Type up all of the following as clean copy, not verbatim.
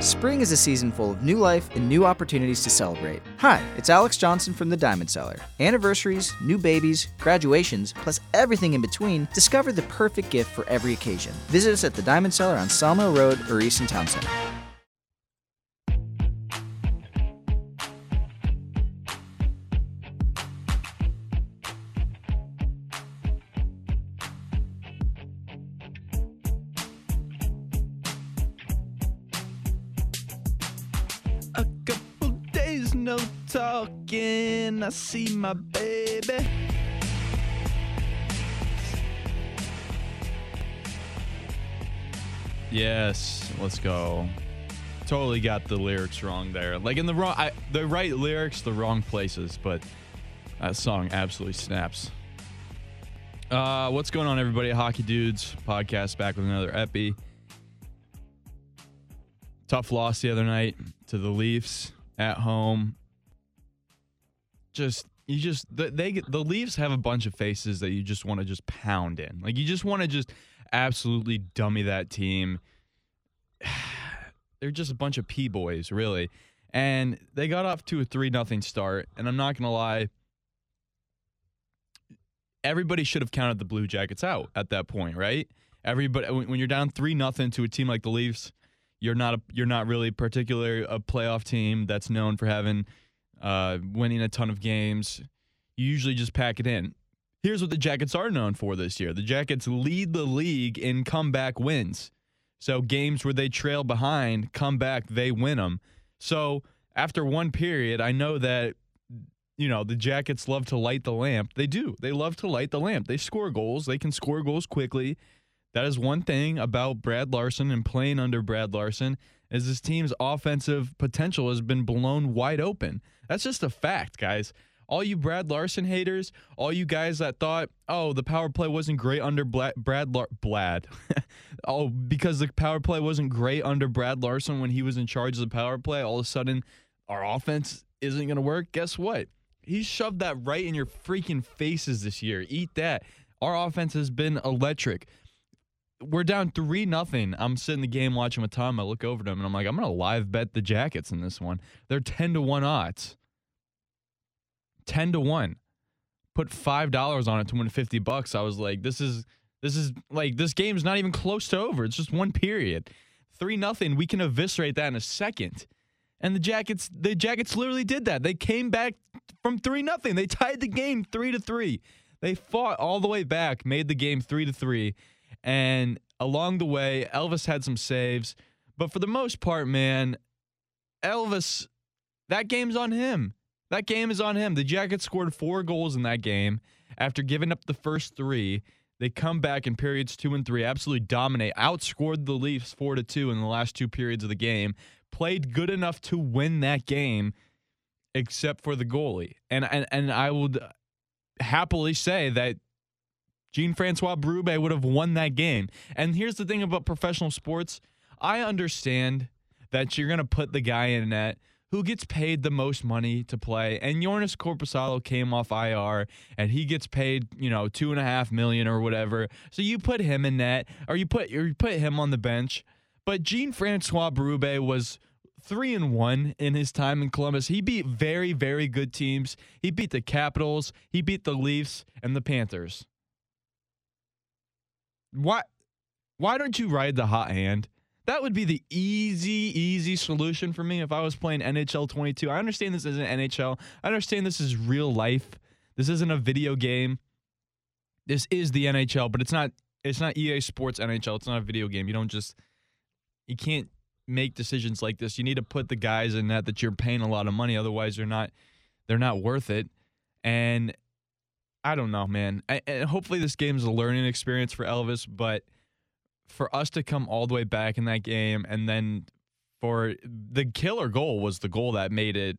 Spring is a season full of new life and new opportunities to celebrate. Hi, it's Alex Johnson from The Diamond Cellar. Anniversaries, new babies, graduations, plus everything in between, discover the perfect gift for every occasion. Visit us at The Diamond Cellar on Sawmill Road or Easton Town Center. No talking, I see my baby. Yes, let's go. Totally got the lyrics wrong there. Like in the right lyrics, the wrong places, but that song absolutely snaps. What's going on, everybody? Hockey Dudes podcast back with another epi. Tough loss the other night to the Leafs. At home, the Leafs have a bunch of faces that you just want to just pound in. Like you just want to just absolutely dummy that team. They're just a bunch of P-boys, really. And they got off to a 3-0 start. And I'm not going to lie, everybody should have counted the Blue Jackets out at that point, right? Everybody, when you're down 3-0 to a team like the Leafs, You're not really particularly a playoff team that's known for having winning a ton of games. You usually just pack it in. Here's what the Jackets are known for this year. The Jackets lead the league in comeback wins. So games where they trail behind, come back, they win them. So after one period, I know that the Jackets love to light the lamp. They do. They love to light the lamp. They score goals. They can score goals quickly. That is one thing about Brad Larson and playing under Brad Larson is this team's offensive potential has been blown wide open. That's just a fact, guys. All you Brad Larson haters, all you guys that thought, the power play wasn't great under Brad. Because the power play wasn't great under Brad Larson when he was in charge of the power play, all of a sudden our offense isn't going to work. Guess what? He shoved that right in your freaking faces this year. Eat that. Our offense has been electric. We're down 3-0. I'm sitting the game watching with Tom. I look over to him, and I'm like, I'm going to live bet the Jackets in this one. They're 10-1 odds. 10-1. Put $5 on it to win $50. I was like, this game's not even close to over. It's just one period. 3-0. We can eviscerate that in a second. And the Jackets literally did that. They came back from 3-0. They tied the game 3-3. They fought all the way back, made the game 3-3. And along the way, Elvis had some saves. But for the most part, man, Elvis, that game's on him. That game is on him. The Jackets scored 4 goals in that game. After giving up the first 3, they come back in periods 2 and 3, absolutely dominate, outscored the Leafs 4-2 in the last 2 periods of the game, played good enough to win that game, except for the goalie. And I would happily say that Jean-Francois Berube would have won that game. And here's the thing about professional sports. I understand that you're going to put the guy in net who gets paid the most money to play. And Joonas Korpisalo came off IR, and he gets paid, $2.5 million or whatever. So you put him in net, or you put him on the bench. But Jean-Francois Berube was 3-1 in his time in Columbus. He beat very, very good teams. He beat the Capitals. He beat the Leafs and the Panthers. Why don't you ride the hot hand? That would be the easy solution for me if I was playing NHL 22. I understand this isn't NHL. I understand this is real life. This isn't a video game. This is the NHL, but it's not EA Sports NHL. It's not a video game. You can't make decisions like this. You need to put the guys in that you're paying a lot of money. Otherwise, they're not worth it. And I don't know, man. And hopefully this game is a learning experience for Elvis, but for us to come all the way back in that game, and then for the killer goal was the goal that made it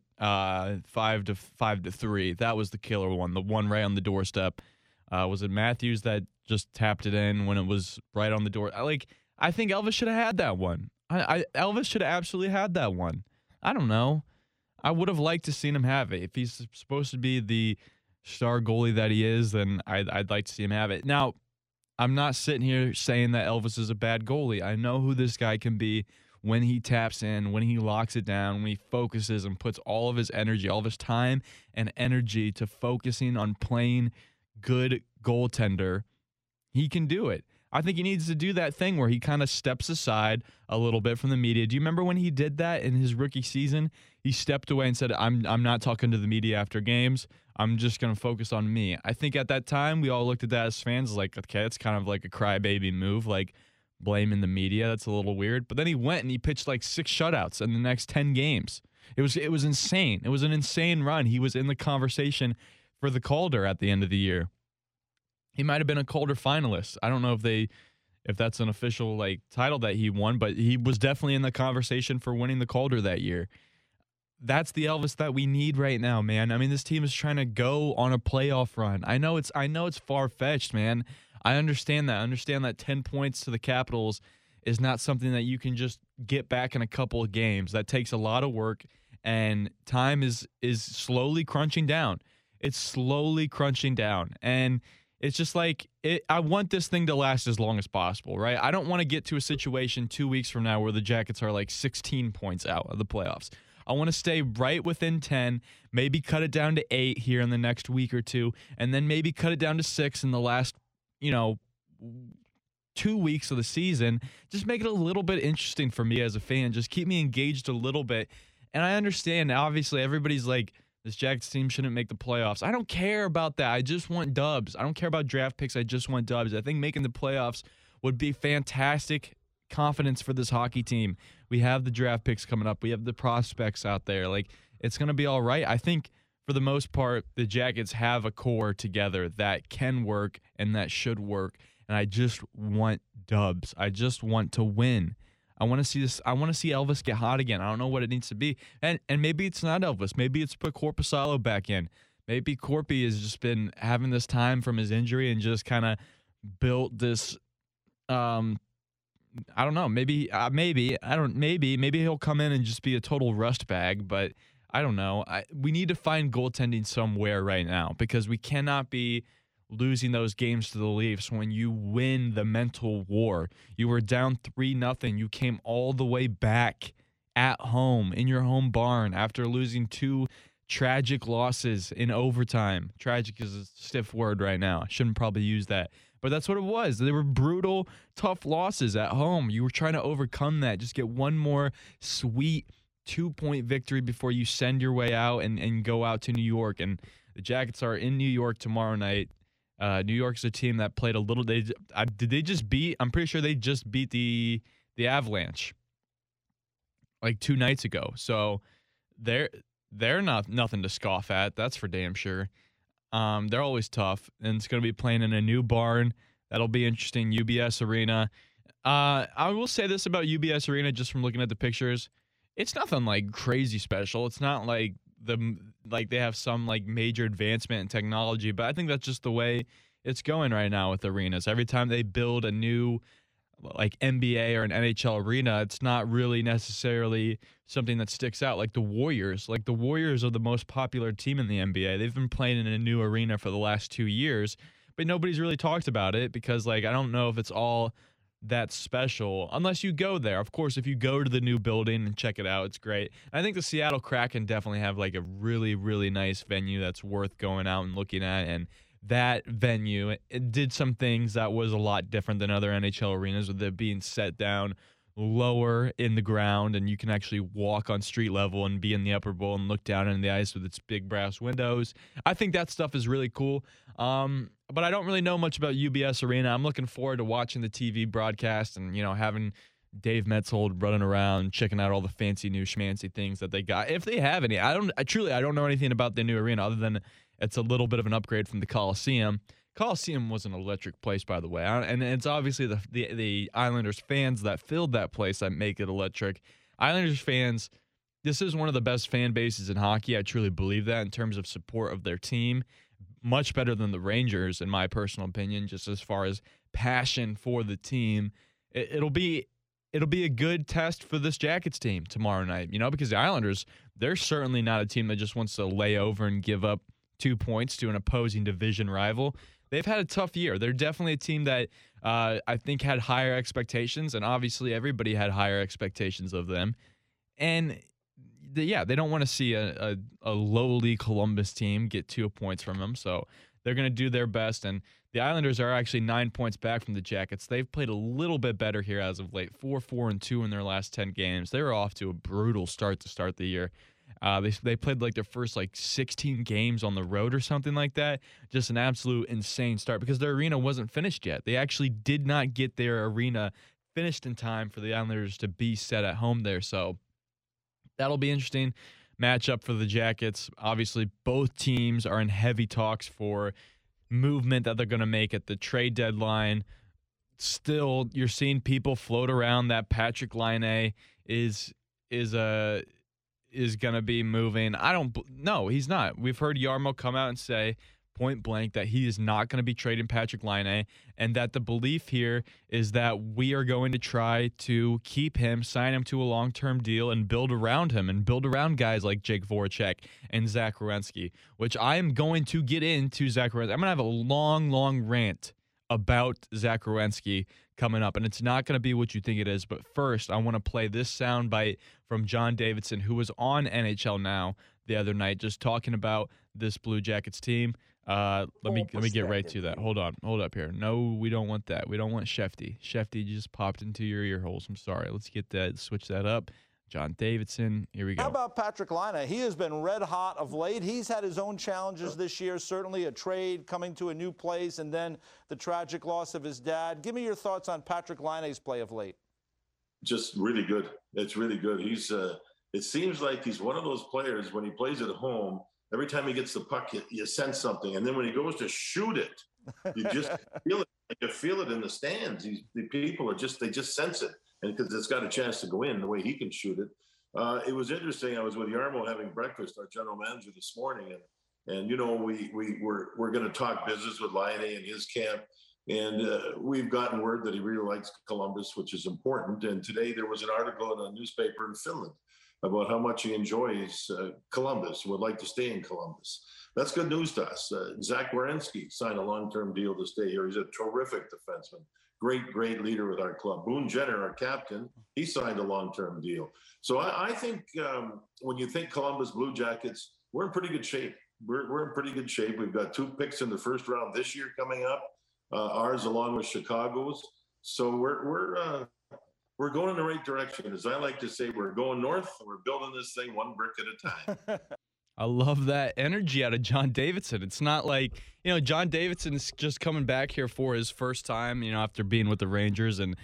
5-3. That was the killer one, the one right on the doorstep. Was it Matthews that just tapped it in when it was right on the door? I think Elvis should have had that one. Elvis should have absolutely had that one. I don't know. I would have liked to seen him have it. If he's supposed to be the star goalie that he is, then I'd like to see him have it. Now, I'm not sitting here saying that Elvis is a bad goalie. I know who this guy can be when he taps in, when he locks it down, when he focuses and puts all of his energy, all of his time and energy to focusing on playing good goaltender, he can do it. I think he needs to do that thing where he kind of steps aside a little bit from the media. Do you remember when he did that in his rookie season? He stepped away and said, I'm not talking to the media after games. I'm just going to focus on me. I think at that time, we all looked at that as fans like, okay, it's kind of like a crybaby move, like blaming the media. That's a little weird. But then he went and he pitched like 6 shutouts in the next 10 games. It was insane. It was an insane run. He was in the conversation for the Calder at the end of the year. He might have been a Calder finalist. I don't know if that's an official like title that he won, but he was definitely in the conversation for winning the Calder that year. That's the Elvis that we need right now, man. I mean, this team is trying to go on a playoff run. I know it's far-fetched, man. I understand that. I understand that 10 points to the Capitals is not something that you can just get back in a couple of games. That takes a lot of work, and time is slowly crunching down. It's slowly crunching down, and it's just like I want this thing to last as long as possible, right? I don't want to get to a situation 2 weeks from now where the Jackets are like 16 points out of the playoffs. I want to stay right within 10, maybe cut it down to 8 here in the next week or two, and then maybe cut it down to 6 in the last, 2 weeks of the season. Just make it a little bit interesting for me as a fan. Just keep me engaged a little bit. And I understand, obviously, everybody's like, this Jackets team shouldn't make the playoffs. I don't care about that. I just want dubs. I don't care about draft picks. I just want dubs. I think making the playoffs would be fantastic confidence for this hockey team. We have the draft picks coming up. We have the prospects out there. Like, it's going to be all right. I think for the most part, the Jackets have a core together that can work and that should work. And I just want dubs. I just want to win. I want to see this. I want to see Elvis get hot again. I don't know what it needs to be. And maybe it's not Elvis. Maybe it's put Korpisalo back in. Maybe Corpy has just been having this time from his injury and just kind of built this I don't know. Maybe he'll come in and just be a total rust bag, but I don't know. We need to find goaltending somewhere right now because we cannot be losing those games to the Leafs when you win the mental war. You were down 3-0. You came all the way back at home in your home barn after losing 2 tragic losses in overtime. Tragic is a stiff word right now. I shouldn't probably use that. But that's what it was. They were brutal, tough losses at home. You were trying to overcome that. Just get one more sweet 2-point victory before you send your way out and go out to New York. And the Jackets are in New York tomorrow night. New York's a team that played a little. Did they just beat? I'm pretty sure they just beat the Avalanche like 2 nights ago. So they're not nothing to scoff at. That's for damn sure. They're always tough, and it's going to be playing in a new barn. That'll be interesting. UBS Arena. I will say this about UBS Arena just from looking at the pictures. It's nothing like crazy special. It's not like they have some like major advancement in technology, but I think that's just the way it's going right now with arenas. Every time they build a new like NBA or an NHL arena, it's not really necessarily something that sticks out like the Warriors. Like the Warriors are the most popular team in the NBA. They've been playing in a new arena for the last 2 years, but nobody's really talked about it because like I don't know if it's all that special unless you go there. Of course, if you go to the new building and check it out, it's great. I think the Seattle Kraken definitely have like a really, really nice venue that's worth going out and looking at, and that venue, it did some things that was a lot different than other NHL arenas with it being set down lower in the ground, and you can actually walk on street level and be in the upper bowl and look down into the ice with its big brass windows. I think that stuff is really cool. But I don't really know much about UBS Arena. I'm looking forward to watching the TV broadcast and, having Dave Metzold running around, checking out all the fancy new schmancy things that they got. If they have any, I don't know anything about the new arena other than it's a little bit of an upgrade from the Coliseum. Coliseum was an electric place, by the way, and it's obviously the Islanders fans that filled that place that make it electric. Islanders fans, this is one of the best fan bases in hockey. I truly believe that in terms of support of their team. Much better than the Rangers, in my personal opinion, just as far as passion for the team. It'll be a good test for this Jackets team tomorrow night, because the Islanders, they're certainly not a team that just wants to lay over and give up 2 points to an opposing division rival. They've had a tough year. They're definitely a team that I think had higher expectations, and obviously everybody had higher expectations of them. And they don't want to see a lowly Columbus team get 2 points from them, so they're going to do their best. And the Islanders are actually 9 points back from the Jackets. They've played a little bit better here as of late, 4-4-2 in their last 10 games. They were off to a brutal start to start the year. They played like their first 16 games on the road or something like that. Just an absolute insane start because their arena wasn't finished yet. They actually did not get their arena finished in time for the Islanders to be set at home there. So that'll be interesting matchup for the Jackets. Obviously, both teams are in heavy talks for movement that they're going to make at the trade deadline. Still, you're seeing people float around that Patrik Laine is going to be moving. No, he's not. We've heard Jarmo come out and say point blank that he is not going to be trading Patrik Laine, and that the belief here is that we are going to try to keep him, sign him to a long-term deal, and build around him and build around guys like Jake Voracek and Zach Werenski, which I am going to get into Zach Werenski. I'm going to have a long rant about Zach Werenski coming up, and it's not going to be what you think it is. But first, I want to play this soundbite from John Davidson, who was on NHL Now the other night, just talking about this Blue Jackets team. Let me get right to that. Hold up here. No, we don't want that. We don't want Shefty. Shefty just popped into your ear holes. I'm sorry. Let's get that. Switch that up. John Davidson. Here we go. How about Patrik Laine? He has been red hot of late. He's had his own challenges this year. Certainly a trade, coming to a new place, and then the tragic loss of his dad. Give me your thoughts on Patrik Laine's play of late. Just really good. It's really good. He's. It seems like he's one of those players when he plays at home. Every time he gets the puck, you sense something, and then when he goes to shoot it, you just feel it. You feel it in the stands. The people are they just sense it, and because it's got a chance to go in the way he can shoot it. It was interesting. I was with Jarmo having breakfast, our general manager, this morning, and we're going to talk business with Laine and his camp, and we've gotten word that he really likes Columbus, which is important. And today there was an article in a newspaper in Finland about how much he enjoys Columbus, would like to stay in Columbus. That's good news to us. Zach Werenski signed a long-term deal to stay here. He's a terrific defenseman, great leader with our club. Boone Jenner, our captain, he signed a long-term deal. So I think when you think Columbus Blue Jackets, we're in pretty good shape. We're in pretty good shape. We've got 2 picks in the first round this year coming up, ours along with Chicago's. So we're going in the right direction. As I like to say, we're going north. We're building this thing one brick at a time. I love that energy out of John Davidson. It's not like, John Davidson's just coming back here for his first time, after being with the Rangers. And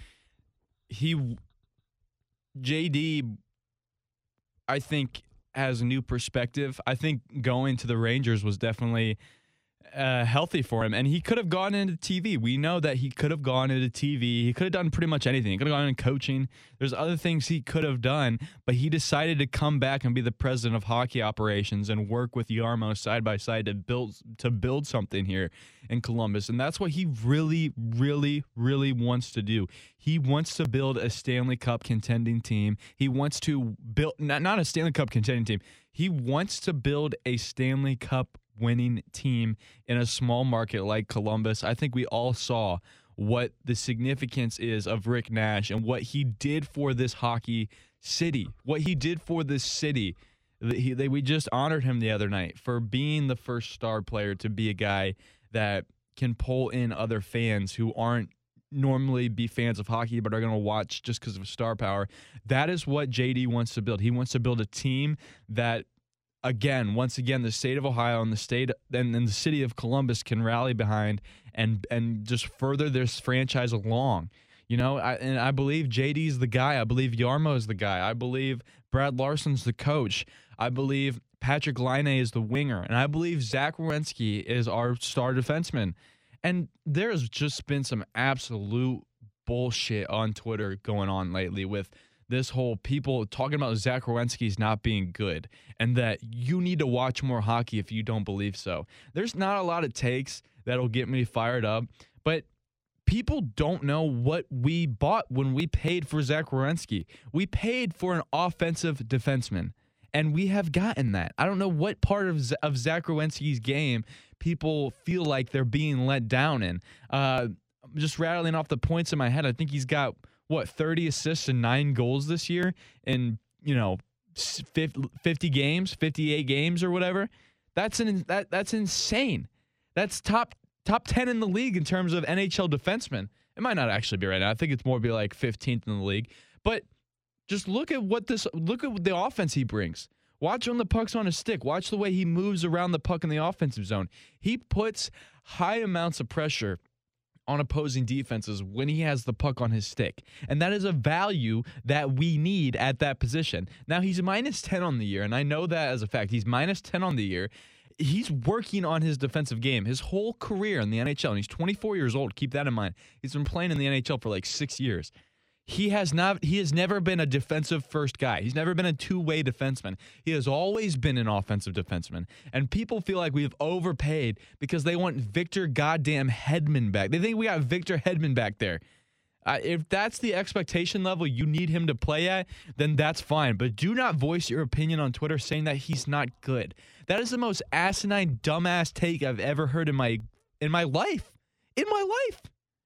JD, I think, has a new perspective. I think going to the Rangers was definitely healthy for him, and he could have gone into TV. We know that he could have gone into TV. He could have done pretty much anything. He could have gone into coaching. There's other things he could have done, but he decided to come back and be the president of hockey operations and work with Jarmo side by side to build something here in Columbus. And that's what he really wants to do. He wants to build a Stanley Cup contending team. He wants to build not a Stanley Cup contending team. He wants to build a Stanley Cup winning team in a small market like Columbus. I think we all saw what the significance is of Rick Nash and what he did for this hockey city. What he did for this city. We just honored him the other night for being the first star player to be a guy that can pull in other fans who aren't normally be fans of hockey but are going to watch just because of star power. That is what JD wants to build. He wants to build a team that, once again, the state of Ohio and the state and the city of Columbus can rally behind and just further this franchise along. I believe JD's the guy. I believe Jarmo's the guy. I believe Brad Larsen's the coach. I believe Patrik Laine is the winger. And I believe Zach Werenski is our star defenseman. And there's just been some absolute bullshit on Twitter going on lately with this whole people talking about Zach Werenski's not being good and that you need to watch more hockey if you don't believe so. There's not a lot of takes that'll get me fired up, but people don't know what we bought when we paid for Zach Werenski. We paid for an offensive defenseman, and we have gotten that. I don't know what part of Zach Werenski's game people feel like they're being let down in. just rattling off the points in my head. I think he's got 30 assists and 9 goals this year in 50 games, 58 games or whatever. That's insane. That's top 10 in the league in terms of NHL defensemen. It might not actually be right now. I think it's more be like 15th in the league. But just look at the offense he brings. Watch when the puck's on his stick. Watch the way he moves around the puck in the offensive zone. He puts high amounts of pressure on opposing defenses when he has the puck on his stick. And that is a value that we need at that position. Now, he's -10 on the year, and I know that as a fact. He's -10 on the year. He's working on his defensive game his whole career in the NHL, and he's 24 years old. Keep that in mind. He's been playing in the NHL for like 6 years. He has never been a defensive first guy. He's never been a two-way defenseman. He has always been an offensive defenseman. And people feel like we've overpaid because they want Victor goddamn Hedman back. They think we got Victor Hedman back there. If that's the expectation level you need him to play at, then that's fine. But do not voice your opinion on Twitter saying that he's not good. That is the most asinine, dumbass take I've ever heard in my life. In my life.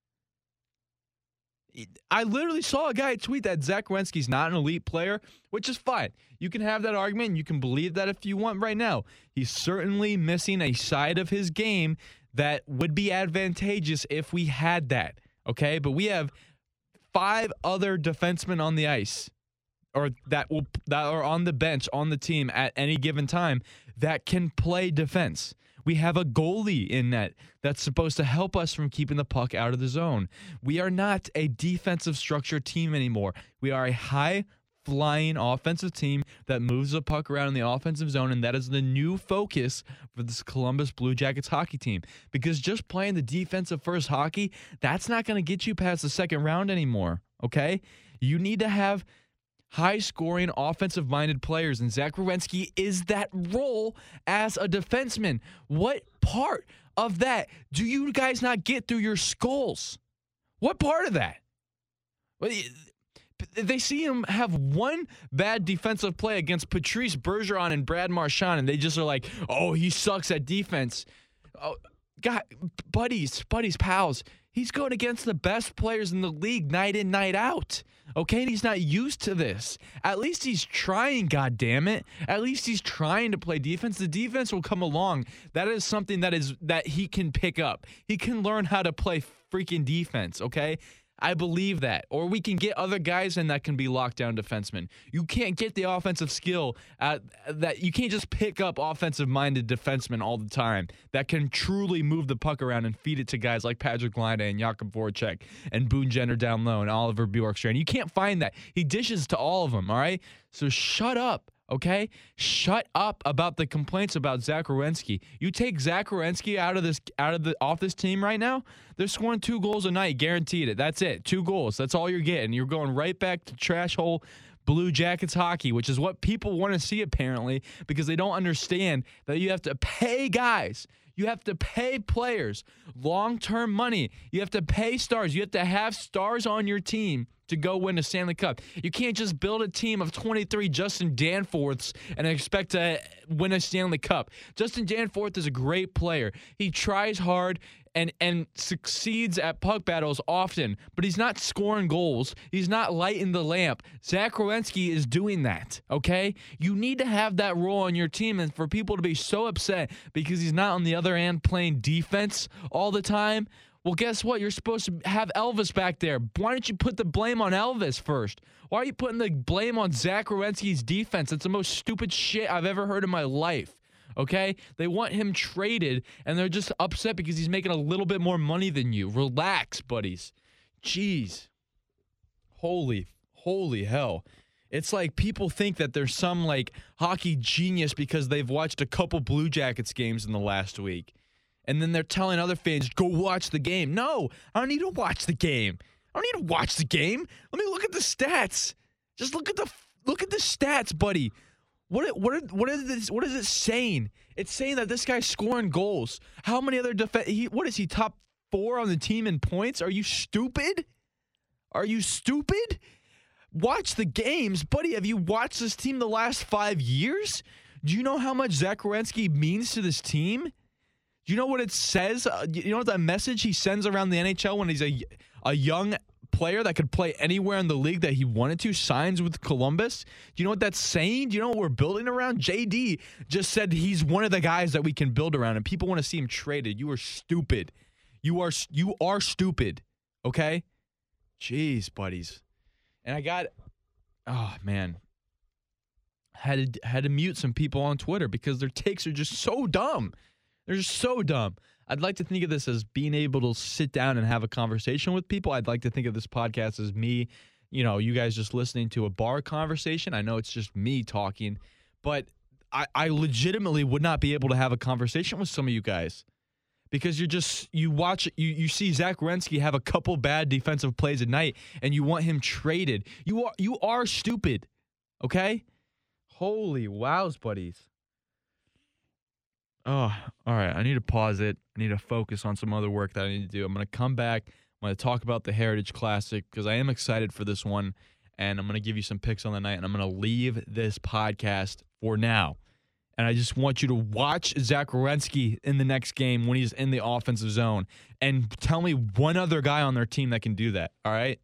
I literally saw a guy tweet that Zach Werenski's not an elite player, which is fine. You can have that argument, and you can believe that if you want right now. He's certainly missing a side of his game that would be advantageous if we had that, okay? But we have 5 other defensemen on the ice or that are on the bench on the team at any given time that can play defense. We have a goalie in net that's supposed to help us from keeping the puck out of the zone. We are not a defensive structure team anymore. We are a high-flying offensive team that moves the puck around in the offensive zone, and that is the new focus for this Columbus Blue Jackets hockey team. Because just playing the defensive first hockey, that's not going to get you past the second round anymore, okay? You need to have high-scoring, offensive-minded players, and Zach Werenski is that role as a defenseman. What part of that do you guys not get through your skulls? What part of that? They see him have one bad defensive play against Patrice Bergeron and Brad Marchand, and they just are like, oh, he sucks at defense. Oh, God, buddies, pals. He's going against the best players in the league night in, night out. Okay, and he's not used to this. At least he's trying, goddammit. At least he's trying to play defense. The defense will come along. That is something that he can pick up. He can learn how to play freaking defense, okay? I believe that. Or we can get other guys in that can be lockdown defensemen. You can't get the offensive skill that you can't just pick up offensive-minded defensemen all the time that can truly move the puck around and feed it to guys like Patrick Laine and Jakub Voracek and Boone Jenner down low and Oliver Bjorkstrand. You can't find that. He dishes to all of them, all right? So shut up. Okay? Shut up about the complaints about Zach Werenski. You take Zach Werenski off this team right now, they're scoring 2 goals a night, guaranteed it. That's it. 2 goals. That's all you're getting. You're going right back to trash hole Blue Jackets hockey, which is what people want to see apparently, because they don't understand that you have to pay guys. You have to pay players long-term money. You have to pay stars. You have to have stars on your team to go win a Stanley Cup. You can't just build a team of 23 Justin Danforths and expect to win a Stanley Cup. Justin Danforth is a great player. He tries hard and succeeds at puck battles often, but he's not scoring goals. He's not lighting the lamp. Zach Werenski is doing that, okay? You need to have that role on your team, and for people to be so upset because he's not on the other end playing defense all the time, well, guess what? You're supposed to have Elvis back there. Why don't you put the blame on Elvis first? Why are you putting the blame on Zach Werenski's defense? It's the most stupid shit I've ever heard in my life. Okay? They want him traded, and they're just upset because he's making a little bit more money than you. Relax, buddies. Jeez. Holy hell. It's like people think that there's some, like, hockey genius because they've watched a couple Blue Jackets games in the last week. And then they're telling other fans, go watch the game. No, I don't need to watch the game. I don't need to watch the game. Let me look at the stats. Just look at the stats, buddy. What is it saying? It's saying that this guy's scoring goals. How many other what is he, top 4 on the team in points? Are you stupid? Watch the games, buddy. Have you watched this team the last 5 years? Do you know how much Zach Werenski means to this team? Do you know what it says? You know what that message he sends around the NHL when he's a young player that could play anywhere in the league that he wanted to, signs with Columbus? Do you know what that's saying? Do you know what we're building around? JD just said he's one of the guys that we can build around, and people want to see him traded. You are stupid. You are stupid, okay? Jeez, buddies. And I got, oh, man. Had to mute some people on Twitter because their takes are just so dumb. They're just so dumb. I'd like to think of this as being able to sit down and have a conversation with people. I'd like to think of this podcast as me, you guys just listening to a bar conversation. I know it's just me talking, but I legitimately would not be able to have a conversation with some of you guys because you see Zach Werenski have a couple bad defensive plays at night and you want him traded. You are stupid, okay? Holy wows, buddies. Oh, all right. I need to pause it. I need to focus on some other work that I need to do. I'm going to come back. I'm going to talk about the Heritage Classic because I am excited for this one, and I'm going to give you some picks on the night, and I'm going to leave this podcast for now. And I just want you to watch Zach Werenski in the next game when he's in the offensive zone and tell me one other guy on their team that can do that, all right?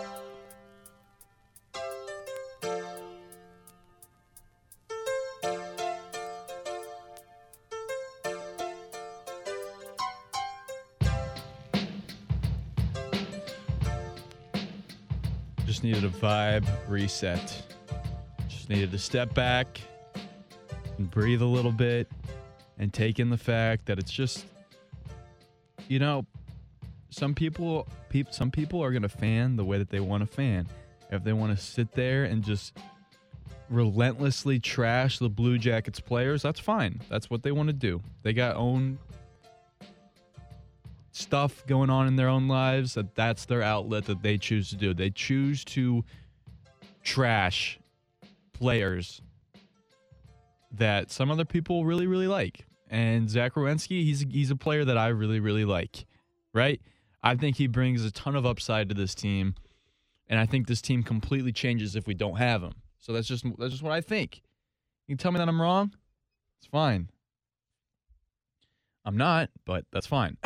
Just needed a vibe reset. Just needed to step back and breathe a little bit and take in the fact that it's just, some people are going to fan the way that they want to fan. If they want to sit there and just relentlessly trash the Blue Jackets players, that's fine. That's what they want to do. They got own stuff going on in their own lives, that's their outlet that they choose to do. They choose to trash players that some other people really, really like. And Zach Werenski, he's a player that I really, really like, right? I think he brings a ton of upside to this team, and I think this team completely changes if we don't have him. So that's just what I think. You can tell me that I'm wrong. It's fine. I'm not, but that's fine.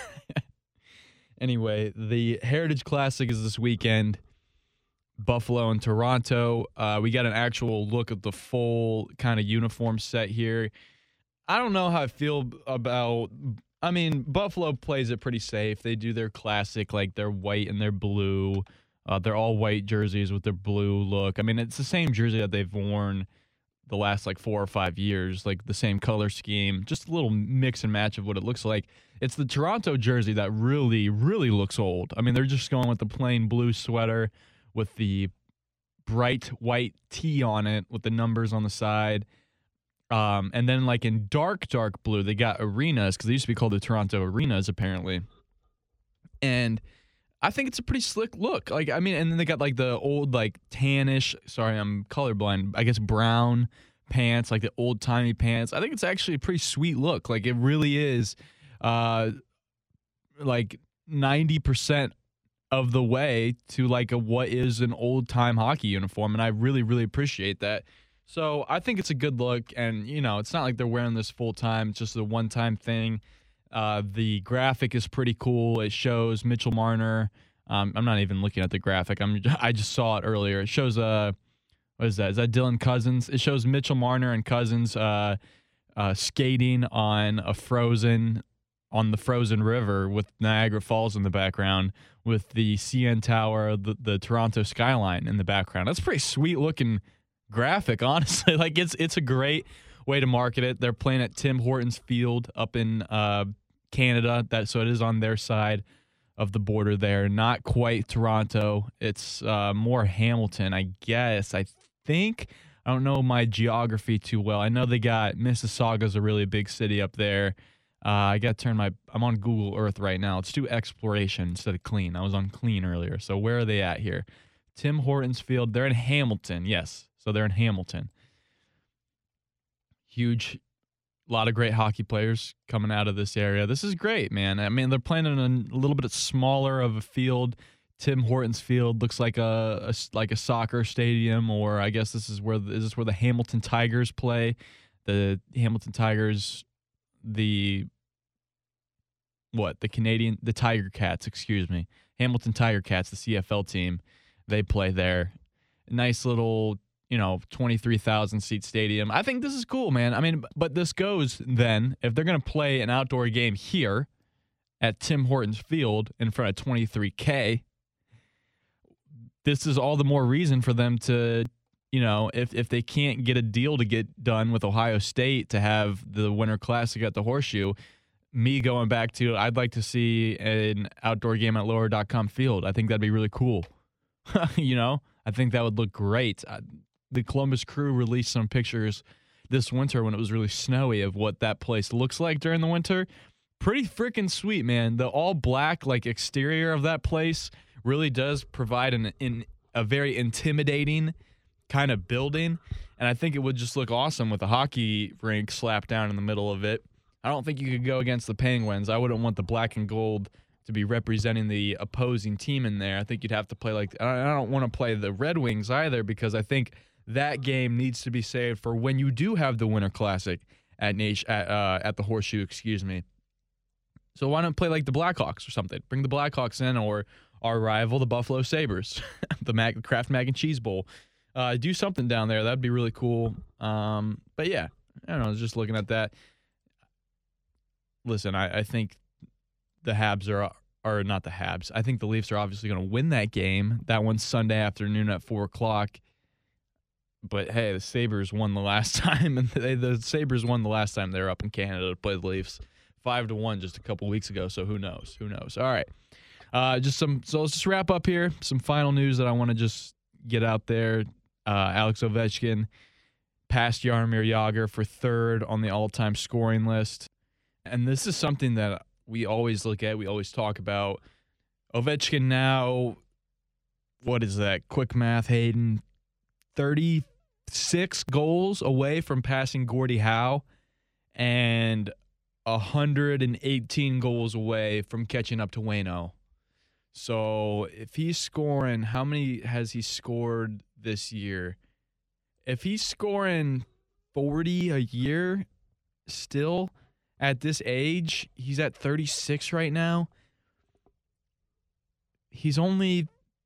Anyway, the Heritage Classic is this weekend. Buffalo and Toronto. We got an actual look at the full kind of uniform set here. I don't know how I feel about... Buffalo plays it pretty safe. They do their classic, like their white and their blue. They're all white jerseys with their blue look. It's the same jersey that they've worn the last 4 or 5 years, like the same color scheme, just a little mix and match of what it looks like. It's the Toronto jersey that really, really looks old. They're just going with the plain blue sweater with the bright white tee on it with the numbers on the side. And then in dark blue, they got arenas because they used to be called the Toronto Arenas apparently. And I think it's a pretty slick look. And then they got the old tannish, sorry, I'm colorblind, I guess brown pants, the old timey pants. I think it's actually a pretty sweet look. It really is 90% of the way to what is an old time hockey uniform. And I really, really appreciate that. So I think it's a good look. And, it's not like they're wearing this full time. It's just a one time thing. The graphic is pretty cool. It shows Mitchell Marner. I'm not even looking at the graphic. I just saw it earlier. It shows what is that? Is that Dylan Cousins? It shows Mitchell Marner and Cousins skating on the frozen river with Niagara Falls in the background, with the CN Tower, the Toronto skyline in the background. That's a pretty sweet looking graphic, honestly. It's a great way to market it. They're playing at Tim Hortons Field up in Canada. So it is on their side of the border there. Not quite Toronto. It's more Hamilton, I guess. I think. I don't know my geography too well. I know they got Mississauga's a really big city up there. I got to turn I'm on Google Earth right now. Let's do exploration instead of clean. I was on clean earlier. So where are they at here? Tim Hortons Field. They're in Hamilton. Yes. So they're in Hamilton. Huge, a lot of great hockey players coming out of this area. This is great, man. They're playing in a little bit smaller of a field. Tim Hortons Field looks like a soccer stadium, or I guess is this where the Hamilton Tigers play? The Hamilton Tigers, the the Tiger Cats, excuse me. Hamilton Tiger Cats, the CFL team. They play there. Nice little, 23,000 seat stadium. I think this is cool, man. I mean, but this goes then, if they're going to play an outdoor game here at Tim Hortons Field in front of 23K, this is all the more reason for them to, if they can't get a deal to get done with Ohio State to have the Winter Classic at the Horseshoe, me going back to, I'd like to see an outdoor game at Lower.com Field. I think that'd be really cool. I think that would look great. The Columbus Crew released some pictures this winter when it was really snowy of what that place looks like during the winter. Pretty freaking sweet, man. The all black exterior of that place really does provide a very intimidating kind of building, and I think it would just look awesome with a hockey rink slapped down in the middle of it. I don't think you could go against the Penguins. I wouldn't want the black and gold to be representing the opposing team in there. I think you'd have to play I don't want to play the Red Wings either, because I think that game needs to be saved for when you do have the Winter Classic at the Horseshoe, excuse me. So why not play like the Blackhawks or something? Bring the Blackhawks in, or our rival, the Buffalo Sabres, the Kraft Mac and Cheese Bowl. Do something down there. That'd be really cool. But yeah, I don't know. Just looking at that. Listen, I think the Habs are not the Habs. I think the Leafs are obviously going to win that game. That one's Sunday afternoon at 4:00. But hey, the Sabres won the last time, and the Sabres won the last time they were up in Canada to play the Leafs 5-1 just a couple weeks ago. So who knows? Who knows? All right. So let's just wrap up here. Some final news that I want to just get out there. Alex Ovechkin passed Jaromir Jagr for third on the all-time scoring list. And this is something that we always look at, we always talk about. Ovechkin now, what is that? Quick math, Hayden. 36 goals away from passing Gordie Howe and 118 goals away from catching up to Wayno. So if he's scoring, how many has he scored this year? If he's scoring 40 a year still at this age, he's at 36 right now. He's only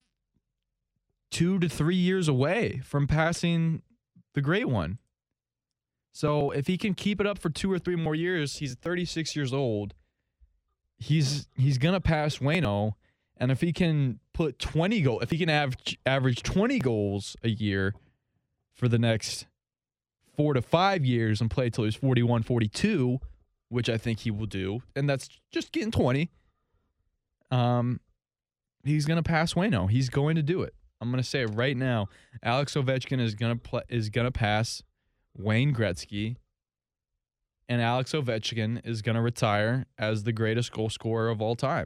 2 to 3 years away from passing the great one. So if he can keep it up for 2 or 3 more years, he's 36 years old. He's going to pass Wayno. And if he can put 20 goals, if he can average 20 goals a year for the next 4 to 5 years and play till he's 41, 42, which I think he will do, and that's just getting 20, he's going to pass Wayno. He's going to do it. I'm going to say it right now. Alex Ovechkin is going to pass Wayne Gretzky, and Alex Ovechkin is going to retire as the greatest goal scorer of all time.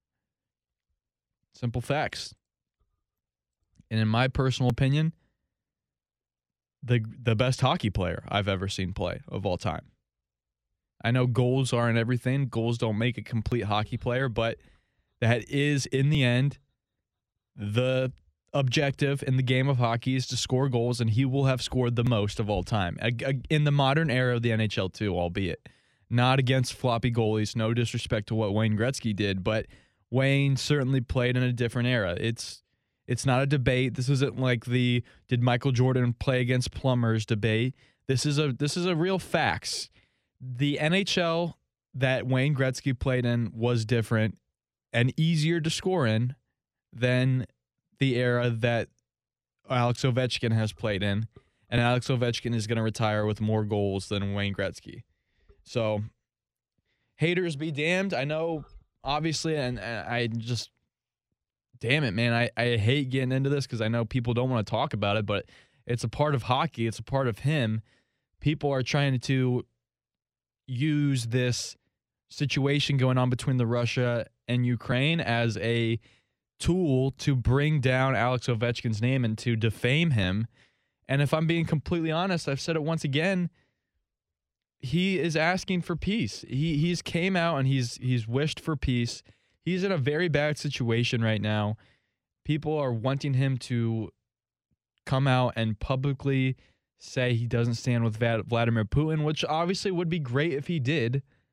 Simple facts. And in my personal opinion, the best hockey player I've ever seen play of all time. I know goals aren't everything. Goals don't make a complete hockey player, but that is, in the end, the objective in the game of hockey is to score goals, and he will have scored the most of all time. In the modern era of the NHL too, albeit. Not against floppy goalies, no disrespect to what Wayne Gretzky did, but Wayne certainly played in a different era. It's not a debate. This isn't like the did Michael Jordan play against plumbers debate. This is a real facts. The NHL that Wayne Gretzky played in was different and easier to score in than the era that Alex Ovechkin has played in. And Alex Ovechkin is going to retire with more goals than Wayne Gretzky. So, haters be damned. I know, obviously, and I just, damn it, man. I hate getting into this because I know people don't want to talk about it, but it's a part of hockey. It's a part of him. People are trying to use this situation going on between the Russia and Ukraine as a tool to bring down Alex Ovechkin's name and to defame him. And if I'm being completely honest, I've said it once again, he is asking for peace. He's came out and he's wished for peace. He's in a very bad situation right now. People are wanting him to come out and publicly say he doesn't stand with Vladimir Putin, which obviously would be great if he did.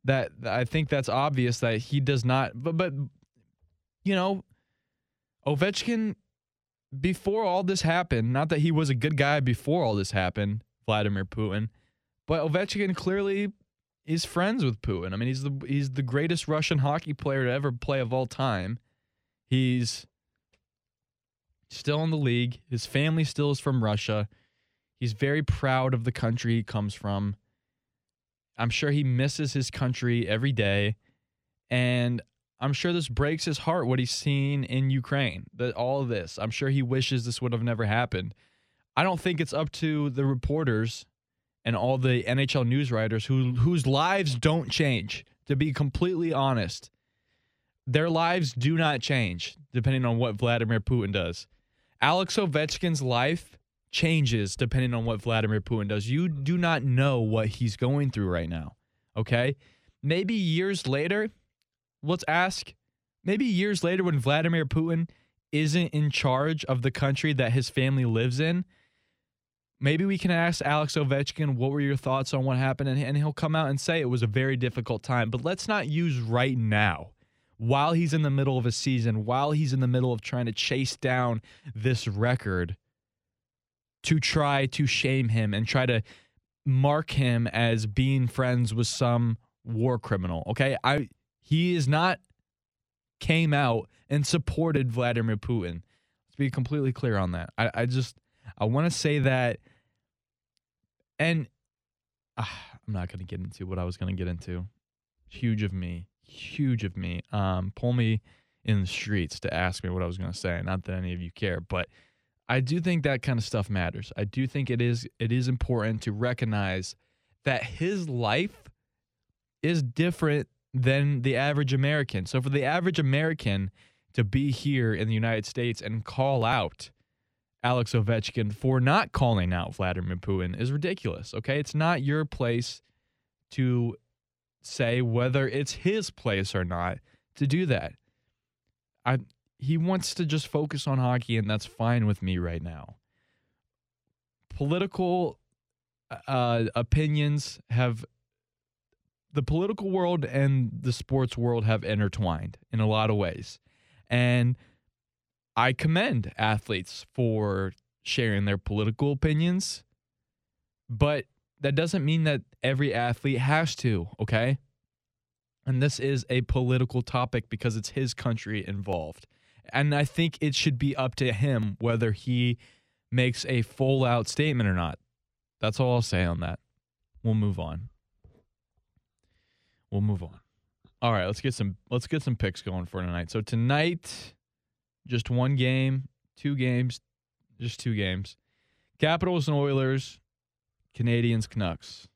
that I think that's obvious that he does not. But you know, Ovechkin, before all this happened, not that he was a good guy before all this happened, Vladimir Putin, but Ovechkin clearly is friends with Putin. I mean, he's the greatest Russian hockey player to ever play of all time. He's still in the league. His family still is from Russia. He's very proud of the country he comes from. I'm sure he misses his country every day. And I'm sure this breaks his heart, what he's seen in Ukraine. All of this. I'm sure he wishes this would have never happened. I don't think it's up to the reporters and all the NHL news writers whose lives don't change, to be completely honest. Their lives do not change depending on what Vladimir Putin does. Alex Ovechkin's life changes depending on what Vladimir Putin does. You do not know what he's going through right now, okay? Maybe years later, let's ask, maybe years later when Vladimir Putin isn't in charge of the country that his family lives in, maybe we can ask Alex Ovechkin, what were your thoughts on what happened? And he'll come out and say it was a very difficult time. But let's not use right now, while he's in the middle of a season, while he's in the middle of trying to chase down this record, to try to shame him and try to mark him as being friends with some war criminal. Okay? He is not came out and supported Vladimir Putin. Let's be completely clear on that. I want to say that, and I'm not going to get into what I was going to get into. Huge of me. Pull me in the streets to ask me what I was going to say. Not that any of you care, but I do think that kind of stuff matters. I do think it is important to recognize that his life is different than the average American. So for the average American to be here in the United States and call out Alex Ovechkin for not calling out Vladimir Putin is ridiculous, okay? It's not your place to say whether it's his place or not to do that. He wants to just focus on hockey, and that's fine with me right now. Political opinions have... The political world and the sports world have intertwined in a lot of ways. And I commend athletes for sharing their political opinions, but that doesn't mean that every athlete has to, okay? And this is a political topic because it's his country involved. And I think it should be up to him whether he makes a full-out statement or not. That's all I'll say on that. We'll move on. All right, let's get some picks going for tonight. So tonight, just one game, two games. Capitals and Oilers, Canadiens, Canucks.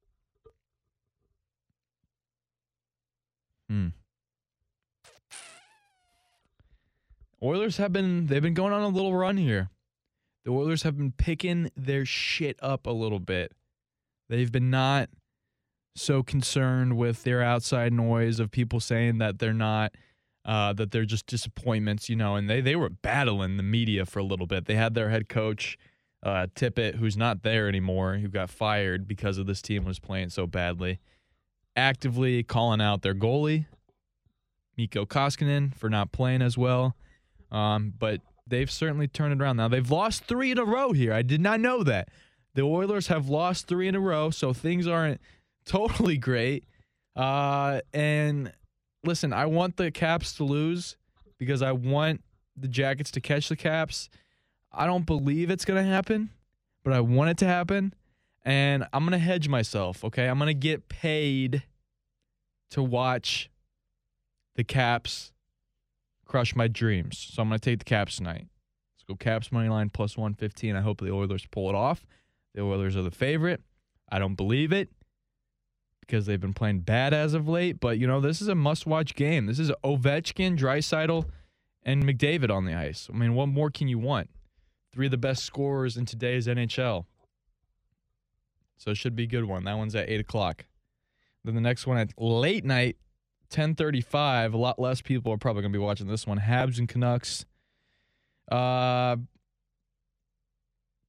Oilers they've been going on a little run here. The Oilers have been picking their shit up a little bit. They've been not so concerned with their outside noise of people saying that they're not, that they're just disappointments, and they were battling the media for a little bit. They had their head coach, Tippett, who's not there anymore, who got fired because of this team was playing so badly, actively calling out their goalie, Mikko Koskinen, for not playing as well. But they've certainly turned it around. Now, they've lost 3 in a row here. I did not know that. The Oilers have lost 3 in a row, so things aren't totally great. And listen, I want the Caps to lose because I want the Jackets to catch the Caps. I don't believe it's going to happen, but I want it to happen. And I'm going to hedge myself, okay? I'm going to get paid to watch the Caps crush my dreams. So I'm going to take the Caps tonight. Let's go Caps money line plus 115. I hope the Oilers pull it off. The Oilers are the favorite. I don't believe it because they've been playing bad as of late. But, this is a must-watch game. This is Ovechkin, Draisaitl, and McDavid on the ice. I mean, what more can you want? 3 of the best scorers in today's NHL. So it should be a good one. That one's at 8 o'clock. Then the next one at late night, 10:35. A lot less people are probably going to be watching this one. Habs and Canucks.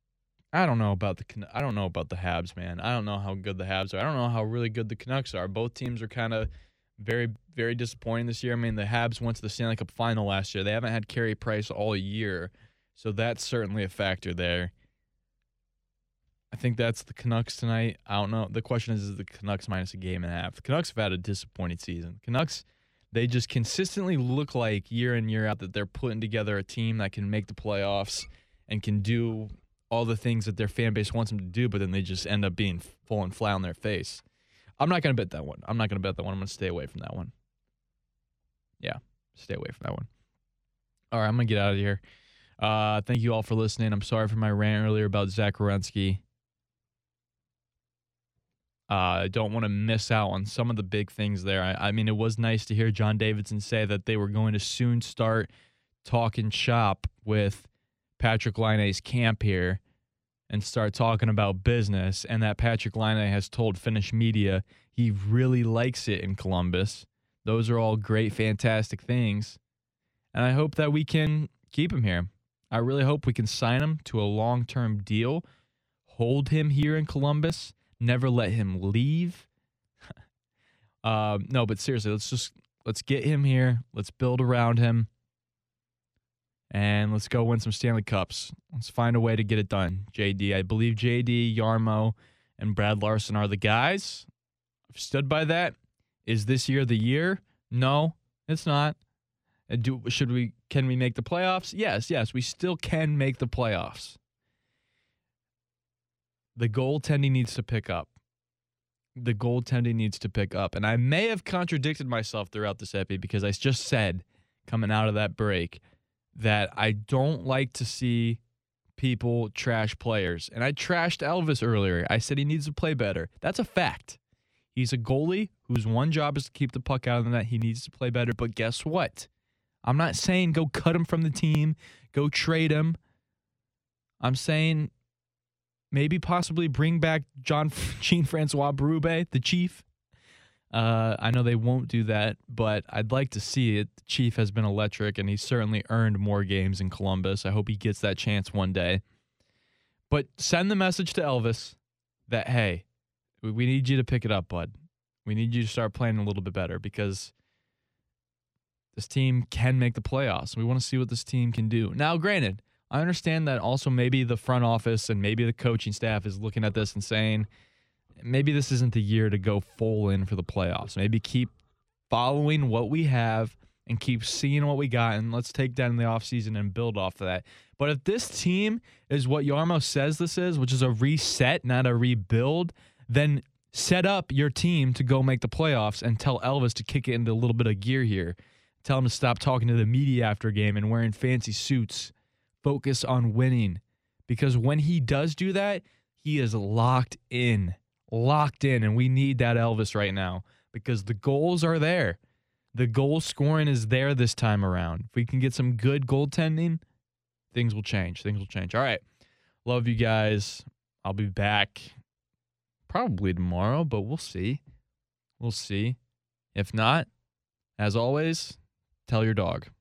I don't know about the Habs, man. I don't know how good the Habs are. I don't know how really good the Canucks are. Both teams are kind of very, very disappointing this year. I mean, the Habs went to the Stanley Cup final last year. They haven't had Carey Price all year, so that's certainly a factor there. I think that's the Canucks tonight. I don't know. The question is the Canucks minus a game and a half. The Canucks have had a disappointing season. Canucks, they just consistently look like year in, year out that they're putting together a team that can make the playoffs and can do all the things that their fan base wants them to do, but then they just end up being full and flat on their face. I'm not going to bet that one. I'm going to stay away from that one. Yeah, stay away from that one. All right, I'm going to get out of here. Thank you all for listening. I'm sorry for my rant earlier about Zach Werenski. I don't want to miss out on some of the big things there. I mean, it was nice to hear John Davidson say that they were going to soon start talking shop with Patrick Laine's camp here and start talking about business, and that Patrick Laine has told Finnish media he really likes it in Columbus. Those are all great, fantastic things, and I hope that we can keep him here. I really hope we can sign him to a long-term deal, hold him here in Columbus, never let him leave. No, but seriously, let's get him here. Let's build around him. And let's go win some Stanley Cups. Let's find a way to get it done. JD, I believe JD, Yarmo, and Brad Larson are the guys. I've stood by that. Is this year the year? No, it's not. Can we make the playoffs? Yes, we still can make the playoffs. The goaltending needs to pick up. And I may have contradicted myself throughout this epi because I just said, coming out of that break, that I don't like to see people trash players. And I trashed Elvis earlier. I said he needs to play better. That's a fact. He's a goalie whose one job is to keep the puck out of the net. He needs to play better. But guess what? I'm not saying go cut him from the team, go trade him. I'm saying maybe possibly bring back Jean-Francois Berube, the Chief. I know they won't do that, but I'd like to see it. The Chief has been electric, and he's certainly earned more games in Columbus. I hope he gets that chance one day. But send the message to Elvis that, hey, we need you to pick it up, bud. We need you to start playing a little bit better because this team can make the playoffs. We want to see what this team can do. Now, granted, I understand that also maybe the front office and maybe the coaching staff is looking at this and saying, maybe this isn't the year to go full in for the playoffs. Maybe keep following what we have and keep seeing what we got, and let's take that in the offseason and build off of that. But if this team is what Yarmo says this is, which is a reset, not a rebuild, then set up your team to go make the playoffs and tell Elvis to kick it into a little bit of gear here. Tell him to stop talking to the media after a game and wearing fancy suits. Focus on winning. Because when he does do that, he is locked in, and we need that Elvis right now because the goals are there. The goal scoring is there this time around. If we can get some good goaltending, things will change. All right. Love you guys. I'll be back probably tomorrow, but we'll see. If not, as always, tell your dog.